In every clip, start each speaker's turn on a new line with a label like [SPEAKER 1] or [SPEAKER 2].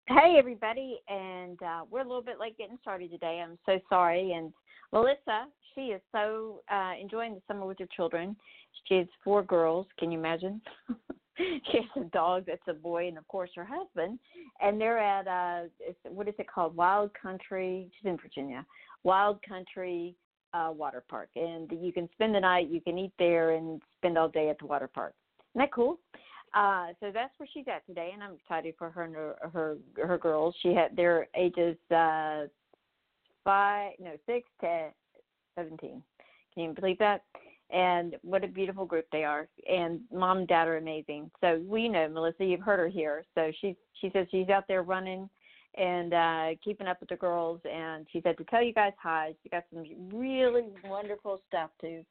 [SPEAKER 1] Hey, everybody, and we're a little bit late getting started today. I'm so sorry. And Melissa, she is so enjoying the summer with her children. She has four girls. Can you imagine? She has a dog that's a boy, and of course her husband. And they're at what is it called? Wild Country. She's in Virginia. Wild Country Water Park, and you can spend the night. You can eat there and spend all day at the water park. Isn't that cool? So that's where she's at today, and I'm excited for her and her girls. She had their ages 6 to 17. Can you believe that? And what a beautiful group they are. And mom and dad are amazing. So we know Melissa. You've heard her here. So she says she's out there running and keeping up with the girls. And she said to tell you guys hi. She got some really wonderful stuff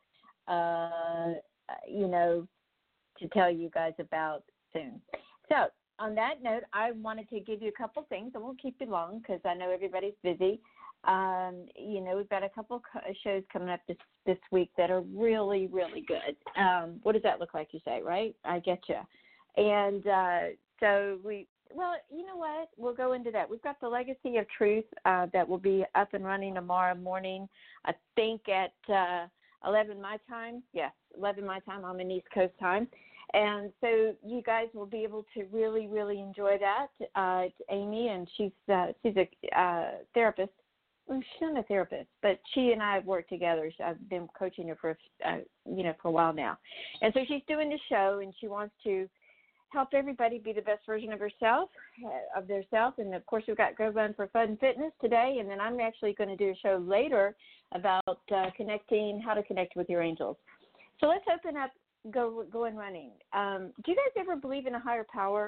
[SPEAKER 1] you know, to tell you guys about soon. So on that note, I wanted to give you a couple things. I won't keep you long because I know everybody's busy. We've got a couple shows coming up this week that are really, really good. What does that look like, you say, right? I get you. And you know what? We'll go into that. We've got the Legacy of Truth that will be up and running tomorrow morning, I think at 11 my time. Yes, 11 my time. I'm in East Coast time. And so you guys will be able to really, really enjoy that. It's Amy, and she's a therapist. Well, she's not a therapist, but she and I have worked together. I've been coaching her for a while now. And so she's doing the show, and she wants to help everybody be the best version of herself, of their self. And, of course, we've got Go Run for Fun and Fitness today, and then I'm actually going to do a show later about how to connect with your angels. So let's open up Go and Running. Do you guys ever believe in a higher power?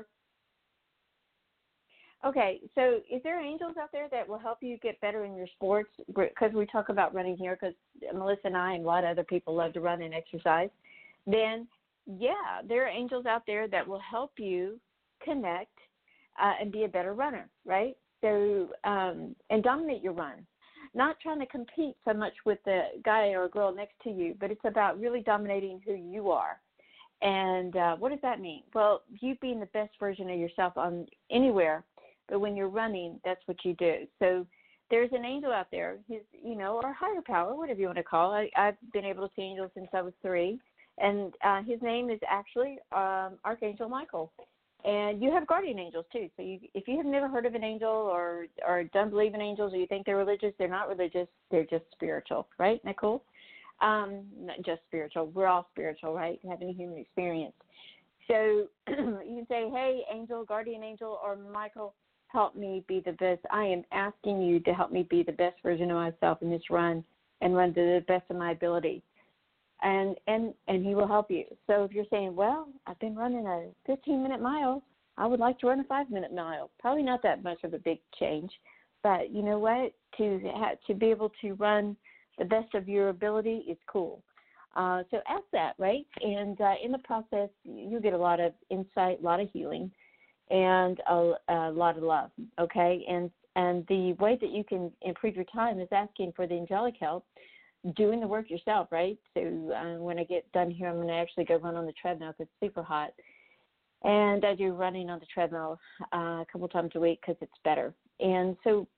[SPEAKER 1] Okay, so is there angels out there that will help you get better in your sports? Because we talk about running here, because Melissa and I and a lot of other people love to run and exercise. Then, yeah, there are angels out there that will help you connect and be a better runner, right? So, and dominate your run. Not trying to compete so much with the guy or girl next to you, but it's about really dominating who you are. And what does that mean? Well, you being the best version of yourself on anywhere, but when you're running, that's what you do. So there's an angel out there, or higher power, whatever you want to call it. I've been able to see angels since I was 3, and his name is actually Archangel Michael. And you have guardian angels, too. So if you have never heard of an angel or don't believe in angels, or you think they're religious, they're not religious. They're just spiritual, right? Isn't that cool? Not just spiritual. We're all spiritual, right? Having a human experience. So you can say, hey, angel, guardian angel, or Michael, help me be the best. I am asking you to help me be the best version of myself in this run and run to the best of my ability. And he will help you. So if you're saying, well, I've been running a 15-minute mile, I would like to run a 5-minute mile. Probably not that much of a big change, but you know what? To be able to run the best of your ability is cool. So ask that, right? And in the process, you get a lot of insight, a lot of healing, and a lot of love. Okay, and the way that you can improve your time is asking for the angelic help. Doing the work yourself, right? So when I get done here, I'm going to actually go run on the treadmill because it's super hot. And I do running on the treadmill a couple times a week because it's better. And so,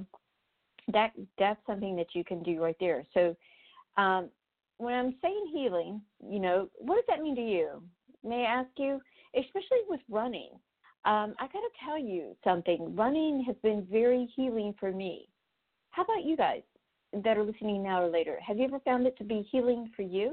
[SPEAKER 1] that's something that you can do right there. So when I'm saying healing, what does that mean to you? May I ask you, especially with running? I got to tell you something. Running has been very healing for me. How about you guys that are listening now or later? Have you ever found it to be healing for you?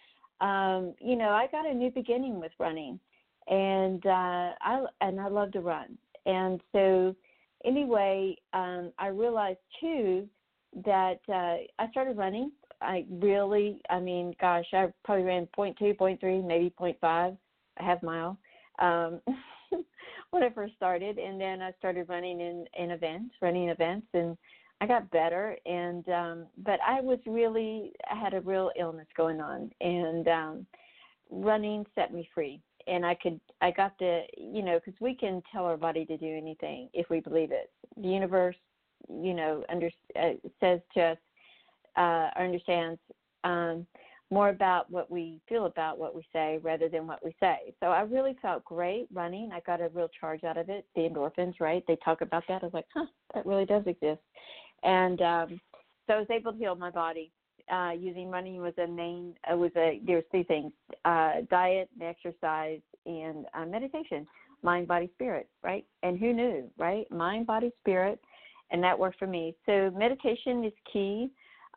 [SPEAKER 1] I got a new beginning with running, and I love to run. And so anyway, I realized too that I started running. I probably ran 0.2, 0.3, maybe 0.5, a half mile when I first started. And then I started running running events, and I got better, but I had a real illness going on, and running set me free. And I got to, because we can tell our body to do anything if we believe it. The universe, says to us, or understands more about what we feel about what we say rather than what we say. So I really felt great running. I got a real charge out of it. The endorphins, right? They talk about that. I was like, that really does exist. And so I was able to heal my body. Using running was there's three things, diet, exercise, and meditation, mind, body, spirit, right? And who knew, right? Mind, body, spirit, and that worked for me. So meditation is key.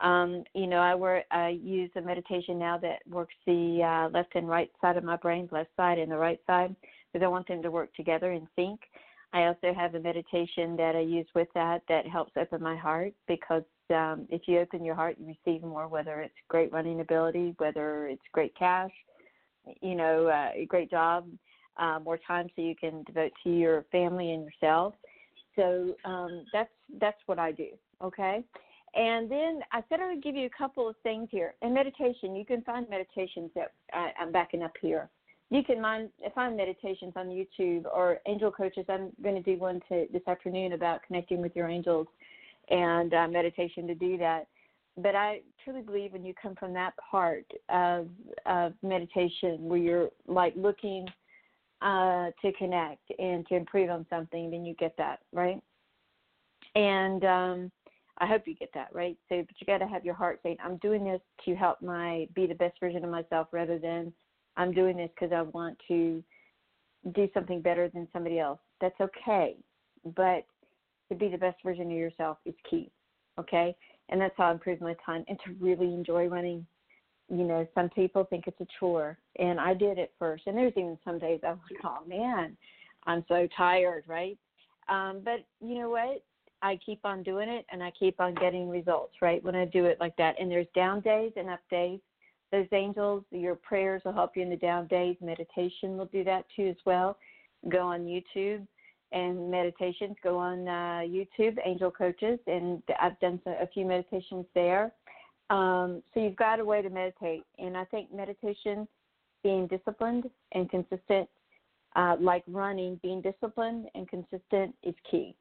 [SPEAKER 1] I use a meditation now that works the left and right side of my brain, left side and the right side, because I want them to work together in sync. I also have a meditation that I use with that helps open my heart, because if you open your heart, you receive more, whether it's great running ability, whether it's great cash, a great job, more time so you can devote to your family and yourself. So that's what I do, okay? And then I said I would give you a couple of things here. In meditation, you can find meditations that I'm backing up here. You can find meditations on YouTube or angel coaches. I'm going to do one this afternoon about connecting with your angels and meditation to do that. But I truly believe when you come from that part of meditation where you're like looking to connect and to improve on something, then you get that, right? And I hope you get that, right? So, but you got to have your heart saying, I'm doing this to help be the best version of myself, rather than I'm doing this because I want to do something better than somebody else. That's okay, but to be the best version of yourself is key, okay? And that's how I improve my time, and to really enjoy running. Some people think it's a chore, and I did at first. And there's even some days I was like, oh, man, I'm so tired, right? But you know what? I keep on doing it, and I keep on getting results, right, when I do it like that. And there's down days and up days. Those angels, your prayers will help you in the down days. Meditation will do that too as well. Go on YouTube and meditations. Go on YouTube, Angel Coaches, and I've done a few meditations there. So you've got a way to meditate. And I think meditation, being disciplined and consistent, like running, being disciplined and consistent is key.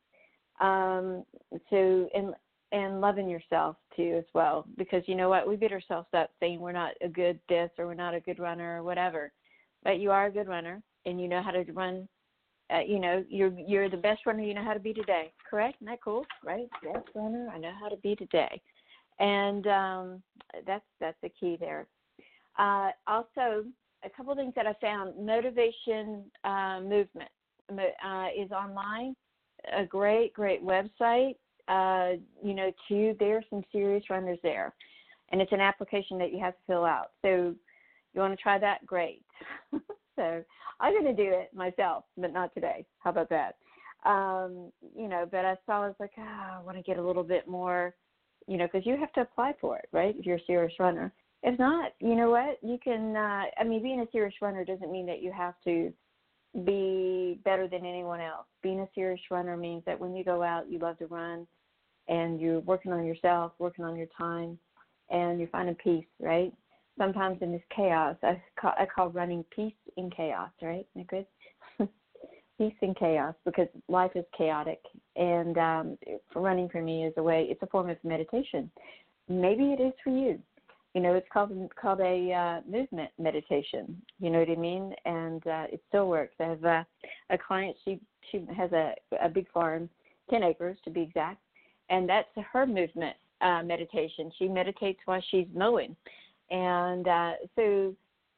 [SPEAKER 1] And loving yourself too as well, because you know what, we beat ourselves up saying we're not a good this or we're not a good runner or whatever, but you are a good runner and you know how to run. You're the best runner you know how to be today. Correct? Isn't that cool? Right? Best runner I know how to be today, and that's the key there. Also, a couple things that I found: Motivation Movement is online. A great website, too. There's some serious runners there. And it's an application that you have to fill out. So you want to try that? Great. So I'm going to do it myself, but not today. How about that? But I was like, I want to get a little bit more, because you have to apply for it, right, if you're a serious runner. If not, you know what? You can, being a serious runner doesn't mean that you have to be better than anyone else. Being a serious runner means that when you go out, you love to run, and you're working on yourself, working on your time, and you're finding peace, right? Sometimes in this chaos, I call running peace in chaos, right? Isn't that good? Peace in chaos, because life is chaotic, and running for me is it's a form of meditation. Maybe it is for you. It's called a movement meditation. You know what I mean? And it still works. I have a client. She has a big farm, 10 acres to be exact, and that's her movement meditation. She meditates while she's mowing, and but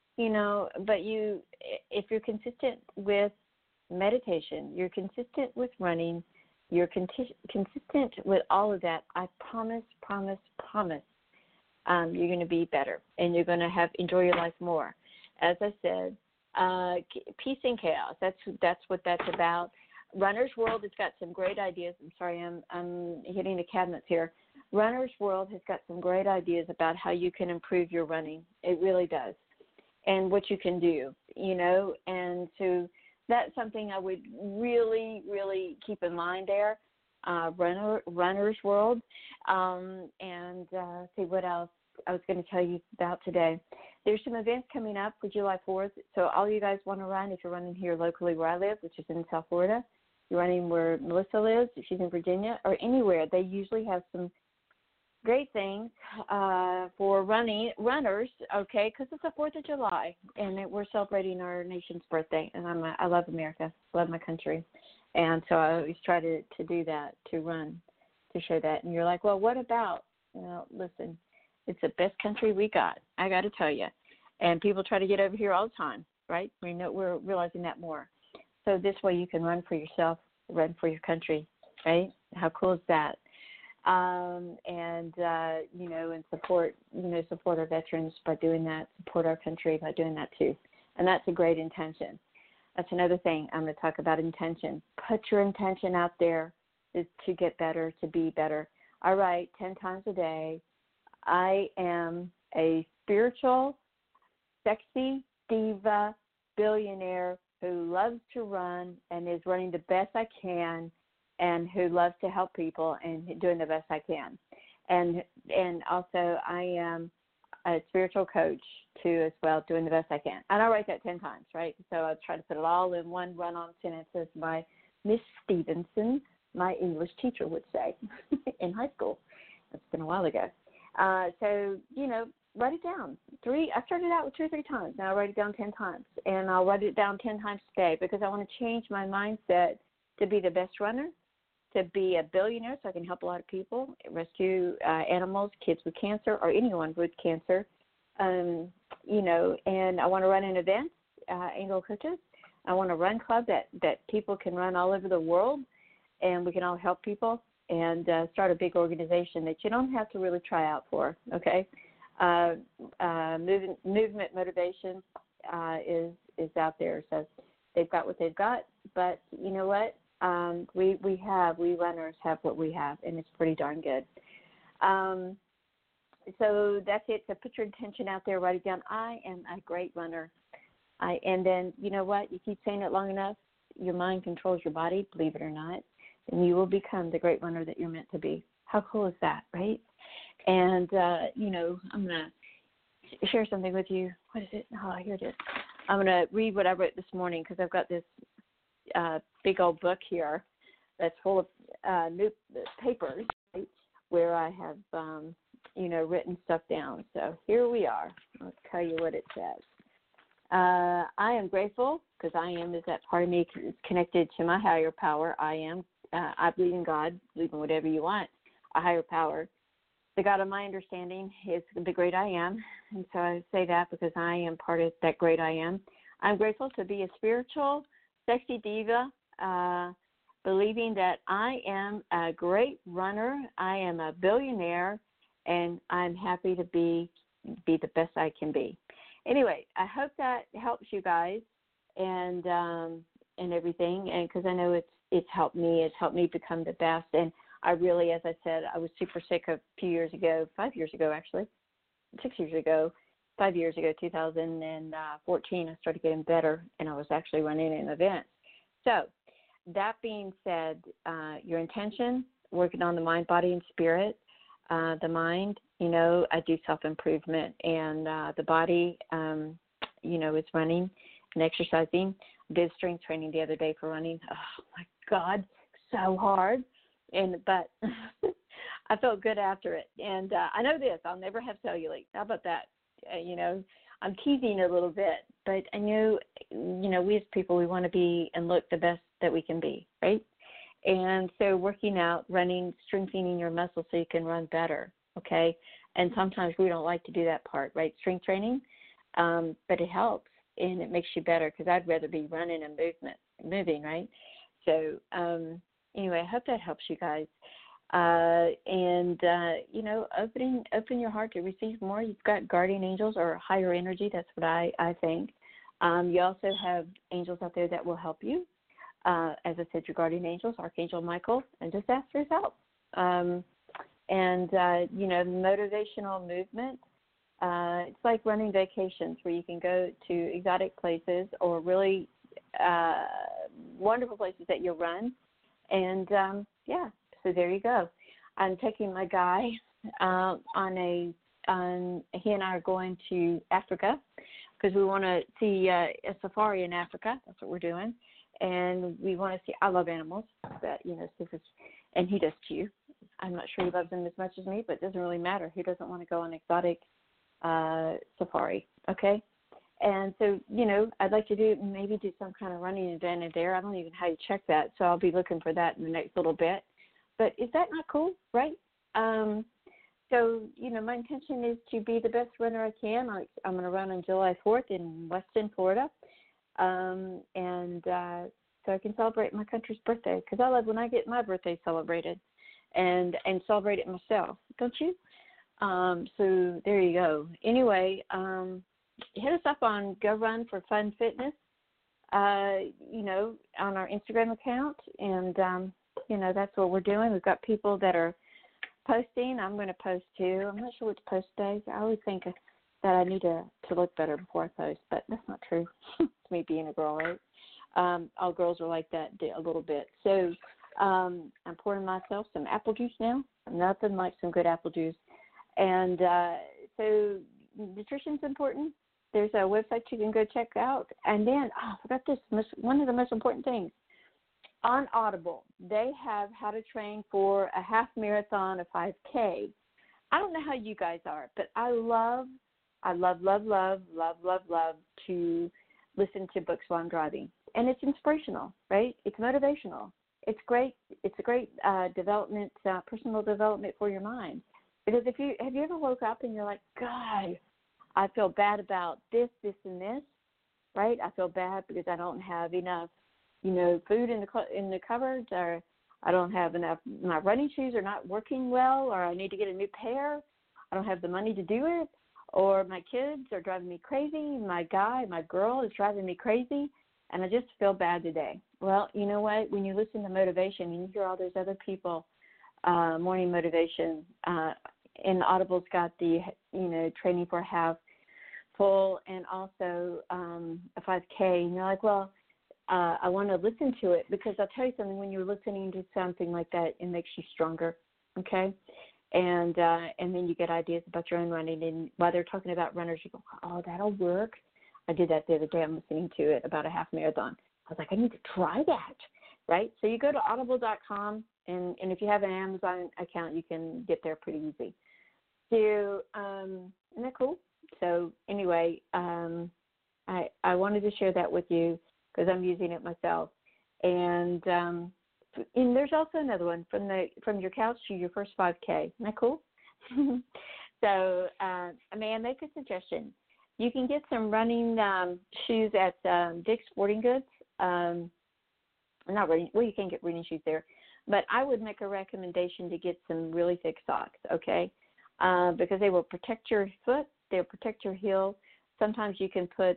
[SPEAKER 1] if you're consistent with meditation, you're consistent with running, you're consistent with all of that, I promise. You're going to be better, and you're going to enjoy your life more. As I said, peace in chaos. That's what that's about. Runner's World has got some great ideas. I'm sorry, I'm hitting the cabinets here. Runner's World has got some great ideas about how you can improve your running. It really does, and what you can do. And so that's something I would really, really keep in mind there. Runner's World, and see what else I was going to tell you about today. There's some events coming up for July 4th, so all you guys want to run, if you're running here locally where I live, which is in South Florida, you're running where Melissa lives, if she's in Virginia, or anywhere, they usually have some great things for runners, okay, because it's the 4th of July, and we're celebrating our nation's birthday, and I love America, love my country, and so I always try to do that, to run, to show that. And you're like, well, what about? Well, listen, it's the best country we got, I got to tell you, and people try to get over here all the time, right? We're realizing that more. So this way you can run for yourself, run for your country, right? How cool is that? And support our veterans by doing that, support our country by doing that too. And that's a great intention. That's another thing I'm going to talk about, intention. Put your intention out there to get better, to be better. I write 10 times a day, I am a spiritual, sexy diva billionaire who loves to run and is running the best I can, and who loves to help people and doing the best I can. And also I am a spiritual coach too as well, doing the best I can. And I write that 10 times, right? So I try to put it all in one run-on sentence, as my Miss Stevenson, my English teacher, would say in high school. That's been a while ago. So, write it down. I started out with 2 or 3 times. Now I write it down 10 times. And I'll write it down 10 times today, because I want to change my mindset to be the best runner, to be a billionaire so I can help a lot of people, rescue animals, kids with cancer, or anyone with cancer. And I want to run an event, Angel Coaches. I want to run club that people can run all over the world, and we can all help people, and start a big organization that you don't have to really try out for, okay? Movement Motivation is out there. So they've got what they've got, but you know what? We runners have what we have, and it's pretty darn good. So that's it. So put your intention out there, write it down. I am a great runner. And then, you know what? You keep saying it long enough, your mind controls your body, believe it or not, and you will become the great runner that you're meant to be. How cool is that, right? And, I'm going to share something with you. What is it? Oh, here it is. I'm going to read what I wrote this morning, because I've got this big old book here that's full of new papers, right, where I have, written stuff down. So here we are. I'll tell you what it says. I am grateful, because I am is that part of me is connected to my higher power. I believe in God, believe in whatever you want, a higher power. The God of my understanding is the great I am. And so I say that because I am part of that great I am. I'm grateful to be a spiritual, sexy diva, believing that I am a great runner, I am a billionaire, and I'm happy to be the best I can be. Anyway, I hope that helps you guys and everything, and because I know it's helped me. It's helped me become the best. And I really, as I said, I was super sick a few years ago, 5 years ago actually, 6 years ago, 5 years ago, 2014, I started getting better, and I was actually running an event. So that being said, your intention, working on the mind, body, and spirit. The mind, I do self-improvement, and the body, is running and exercising. Did strength training the other day for running. Oh, my God, so hard. But I felt good after it. And I know this, I'll never have cellulite. How about that? I'm teasing a little bit, but I know, we as people, we want to be and look the best that we can be, right? And so working out, running, strengthening your muscles so you can run better, okay? And sometimes we don't like to do that part, right? Strength training, but it helps, and it makes you better, because I'd rather be running and moving, right? So anyway, I hope that helps you guys. Open your heart to receive more. You've got guardian angels or higher energy. That's what I think. You also have angels out there that will help you. As I said, your guardian angels, Archangel Michael, and just ask for his help. Motivational movement. It's like running vacations where you can go to exotic places or really wonderful places that you'll run. And, so there you go. I'm taking my guy he and I are going to Africa because we want to see a safari in Africa. That's what we're doing. And we want to see, I love animals, but, and he does too. I'm not sure he loves them as much as me, but it doesn't really matter. Who doesn't want to go on exotic safari? Okay. And so, I'd like to do some kind of running event in there. I don't even know how you check that, so I'll be looking for that in the next little bit. But is that not cool, right? So, my intention is to be the best runner I can. I'm going to run on July 4th in Weston, Florida, so I can celebrate my country's birthday, because I love when I get my birthday celebrated and celebrate it myself, don't you? So there you go. Anyway, hit us up on Go Run for Fun Fitness, on our Instagram account, and, that's what we're doing. We've got people that are posting. I'm going to post too. I'm not sure what to post today. I always think that I need to look better before I post, but that's not true. It's me being a girl, right? All girls are like that a little bit. So I'm pouring myself some apple juice now. Nothing like some good apple juice. And so nutrition's important. There's a website you can go check out. And then, I forgot this, one of the most important things. On Audible, they have how to train for a half marathon, a 5K. I don't know how you guys are, but I love to listen to books while I'm driving. And it's inspirational, right? It's motivational. It's great. It's a great development, personal development for your mind. Because have you ever woke up and you're like, God, I feel bad about this, and this, right? I feel bad because I don't have enough, food in the cupboards, or I don't have enough. My running shoes are not working well, or I need to get a new pair. I don't have the money to do it, or my kids are driving me crazy. My girl is driving me crazy, and I just feel bad today. Well, you know what? When you listen to motivation and you hear all those other people, morning motivation, and Audible's got the, training for half full and also a 5K, and you're like, well, I want to listen to it, because I'll tell you something, when you're listening to something like that, it makes you stronger, okay? And then you get ideas about your own running, and while they're talking about runners, you go, oh, that'll work. I did that the other day. I'm listening to it about a half marathon. I was like, I need to try that, right? So you go to audible.com, and if you have an Amazon account, you can get there pretty easy. So, isn't that cool? So anyway, I wanted to share that with you, because I'm using it myself. And there's also another one, from your couch to your first 5K. Isn't that cool? So, may I make a suggestion? You can get some running shoes at Dick's Sporting Goods. Not running. Well, you can get running shoes there, but I would make a recommendation to get some really thick socks. Okay, because they will protect your foot. They'll protect your heel. Sometimes you can put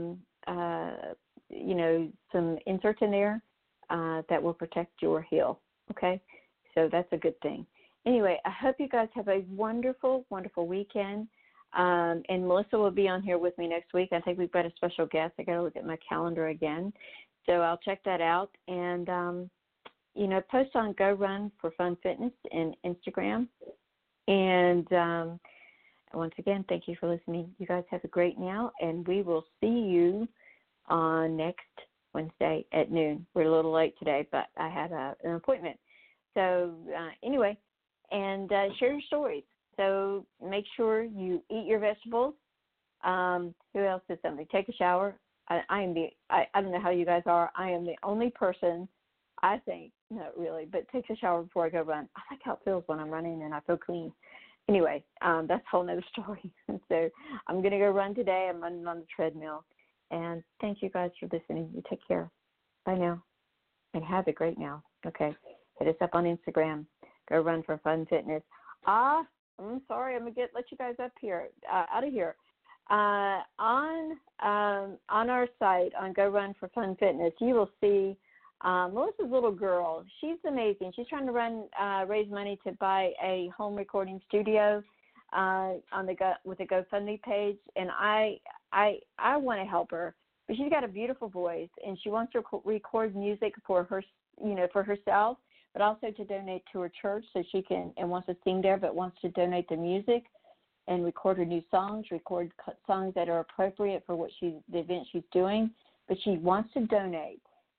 [SPEAKER 1] some inserts in there that will protect your heel, okay? So that's a good thing. Anyway, I hope you guys have a wonderful, wonderful weekend. And Melissa will be on here with me next week. I think we've got a special guest. I got to look at my calendar again. So I'll check that out. And, post on Go Run for Fun Fitness and Instagram. And once again, thank you for listening. You guys have a great now, and we will see you on next Wednesday at noon. We're a little late today, but I had an appointment. So anyway, and share your stories. So make sure you eat your vegetables. Who else did something? Take a shower. I don't know how you guys are. I am the only person, I think, not really, but takes a shower before I go run. I like how it feels when I'm running and I feel clean. Anyway, that's a whole nother story. So I'm going to go run today. I'm running on the treadmill. And thank you guys for listening. You take care. Bye now. And have a great now. Okay. Hit us up on Instagram. Go Run for Fun Fitness. I'm sorry. I'm going to let you guys up here, out of here. On our site, on Go Run for Fun Fitness, you will see Melissa's little girl. She's amazing. She's trying to raise money to buy a home recording studio with a GoFundMe page, and I want to help her. But she's got a beautiful voice, and she wants to record music for her, for herself, but also to donate to her church, so she can, and wants to sing there, but wants to donate the music and record her new songs, record songs that are appropriate for the event she's doing. But she wants to donate.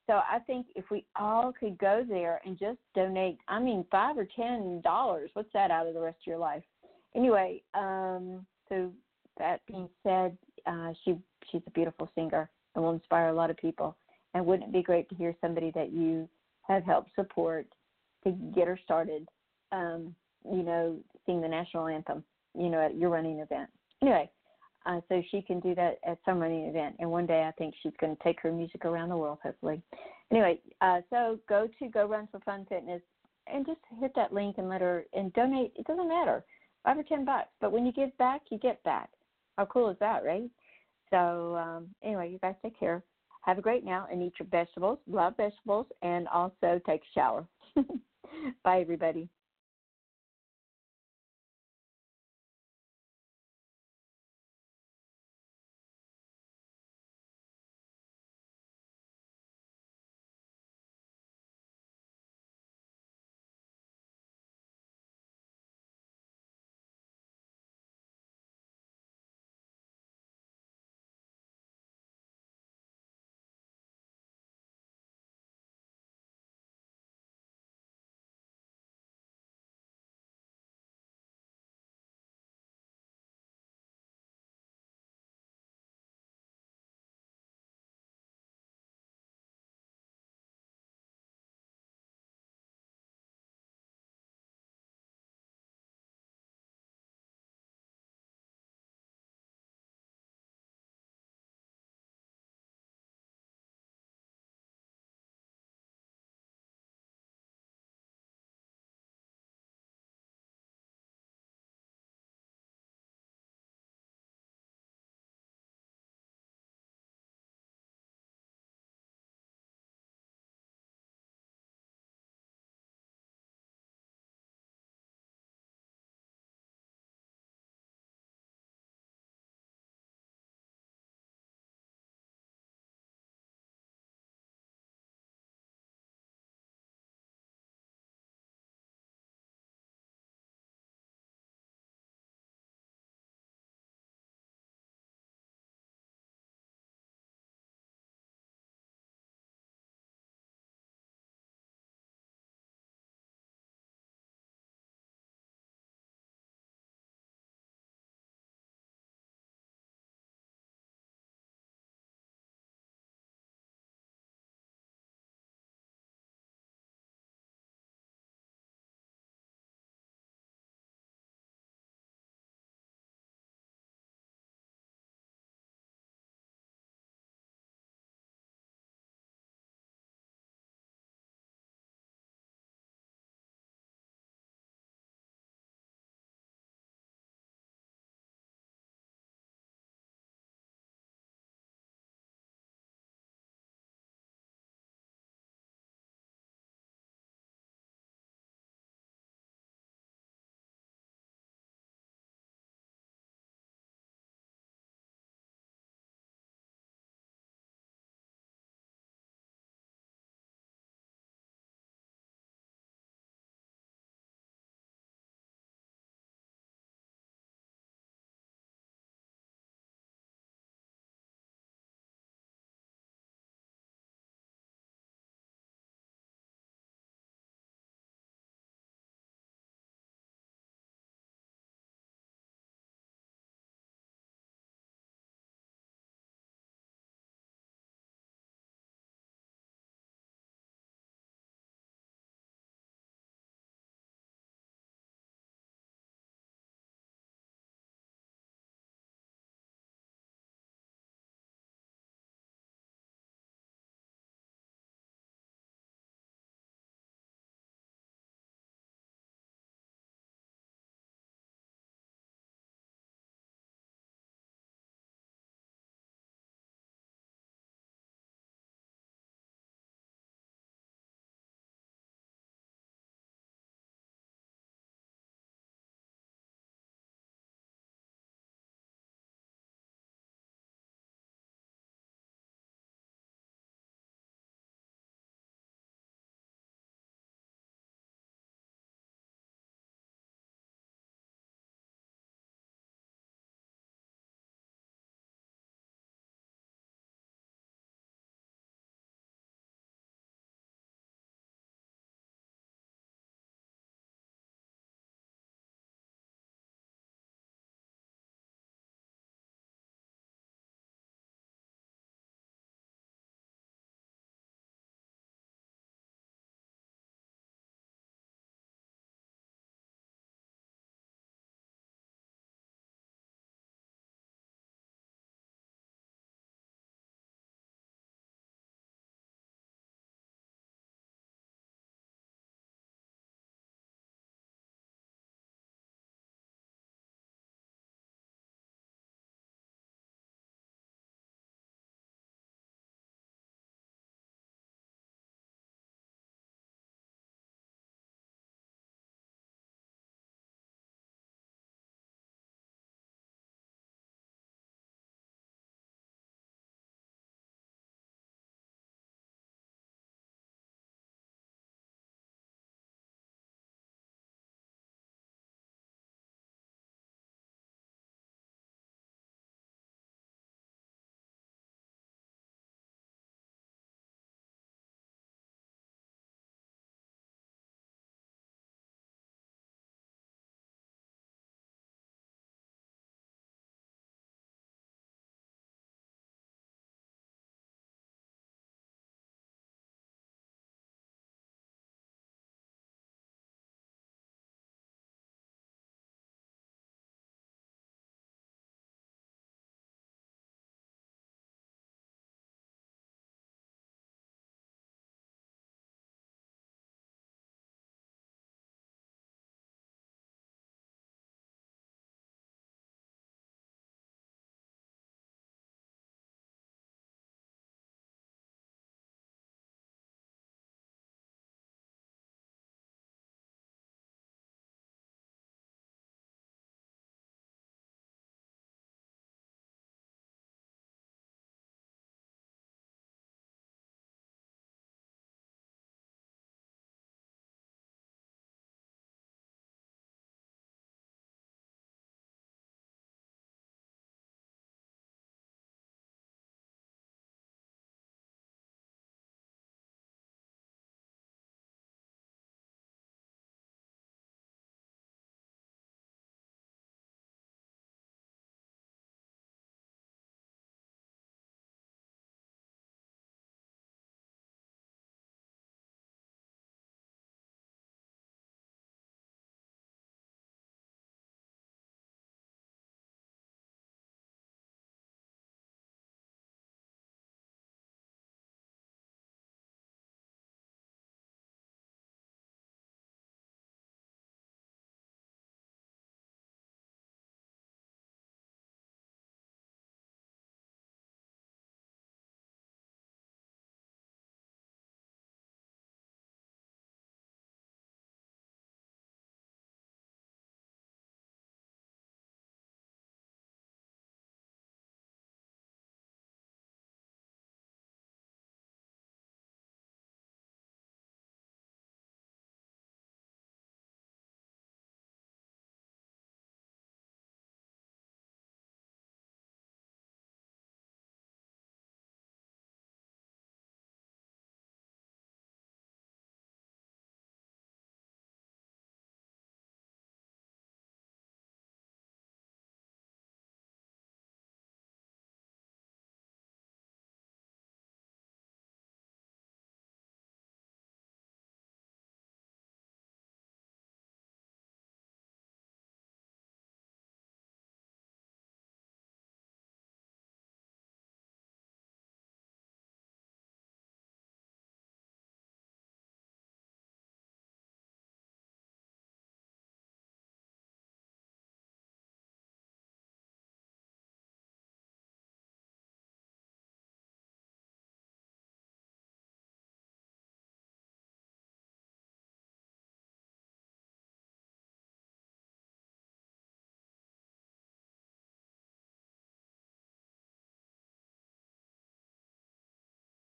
[SPEAKER 1] So I think if we all could go there and just donate, I mean, $5 or $10, what's that out of the rest of your life? Anyway, so that being said, she's a beautiful singer and will inspire a lot of people. And wouldn't it be great to hear somebody that you have helped support to get her started, sing the national anthem, at your running event. Anyway, so she can do that at some running event. And one day I think she's going to take her music around the world, hopefully. Anyway, so go to Go Run for Fun Fitness and just hit that link and let her and donate. It doesn't matter, $5 or $10. But when you give back, you get back. How cool is that, right? So anyway, you guys take care. Have a great now and eat your vegetables, love vegetables, and also take a shower. Bye, everybody.